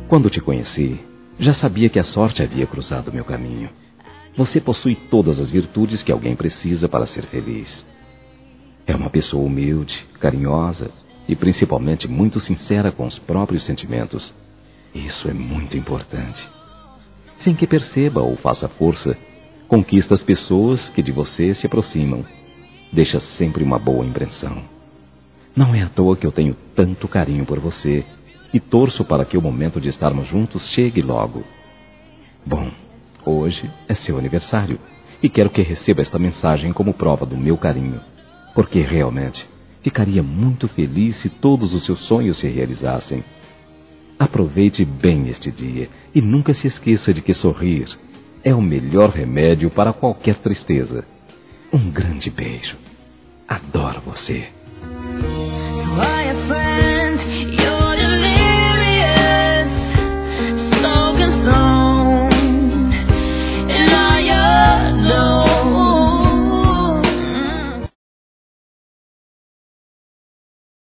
Quando te conheci, já sabia que a sorte havia cruzado meu caminho. Você possui todas as virtudes que alguém precisa para ser feliz. É uma pessoa humilde, carinhosa e principalmente muito sincera com os próprios sentimentos. Isso é muito importante. Sem que perceba ou faça força, conquista as pessoas que de você se aproximam. Deixa sempre uma boa impressão. Não é à toa que eu tenho tanto carinho por você e torço para que o momento de estarmos juntos chegue logo. Bom, hoje é seu aniversário e quero que receba esta mensagem como prova do meu carinho, porque realmente ficaria muito feliz se todos os seus sonhos se realizassem. Aproveite bem este dia e nunca se esqueça de que sorrir é o melhor remédio para qualquer tristeza. Um grande beijo. Adoro você.